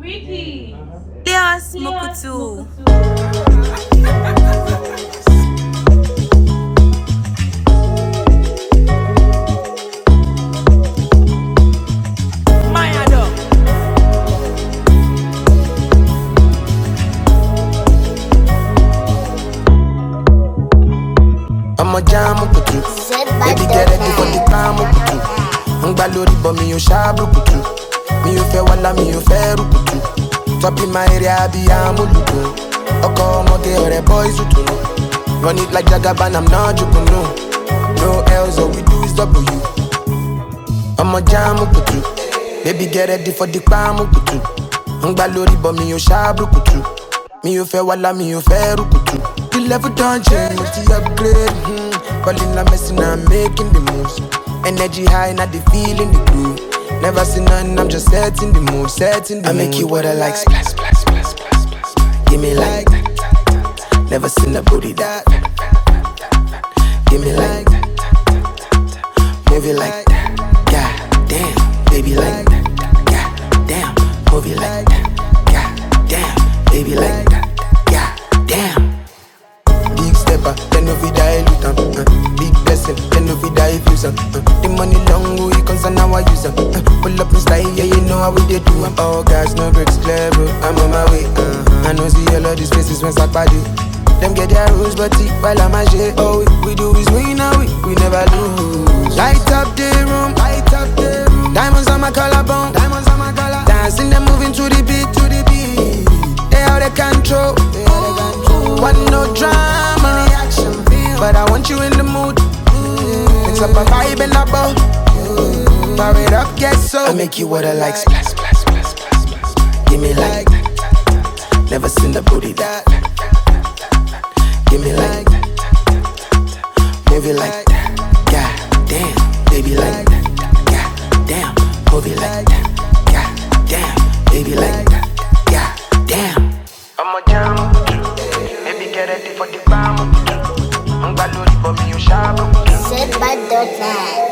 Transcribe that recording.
Ricky. Leos Mukutu. I'm a jam kutu. Baby get ready for the calm kutu. Ngba lórí but mi ò ṣàbùrù kutu. Mi ò fẹ́ wàhálà, mi ò fẹ́ rúkutu. Top in my area bí amúlùdù. Ọkọ ọmọge ọ̀rẹ́ boys who tunu. Run it like Jagaban, I'm not joking, no. No else, all we do is W. I'm a jam kutu. Baby get ready for the calm kutu. Ngba lórí but mi ò ṣàbùrù kutu. Mi ò fẹ́ wàhálà, mi ò fẹ́ rúkutu. The level don't change, the upgrade. Calling la messing, I'm making the moves. Energy high, not the feeling the groove. Never seen none, I'm just setting the mood, setting the mood. I make you what I like, splash, splash, splash, splash, splash. Give me like, never seen a booty that. Give me like, move it like, god damn, baby like, god damn, move it like, god damn, baby like, god damn. Big stepper, then no vida elutan. Big blessing, then no vida ifuse. The money long, we concern how I use them. Pull up in style, yeah, you know how we they do. All guys, no breaks, clear, bro. I'm on my way. I know see all of these faces when I party. Them get their rules, but while I'm a shit. All we do is win, now we never lose. Light up the room, light up the room. Diamonds on my collarbone, diamonds on my collar. Dancing, them moving to the beat, to the beat. They out of control, they out of control. Want no drama, but I want you in the mood. Mix up a vibe and a bow. Power it up, get so. I make you what I like. Splash, splash, splash, splash, splash. Give me like, never seen the booty that. Give me like, move it like, god damn, baby like, god damn, move it like, god damn, baby like, god damn. I'm a jam, baby get ready for the bomb. I'm but me you sharp. Said by the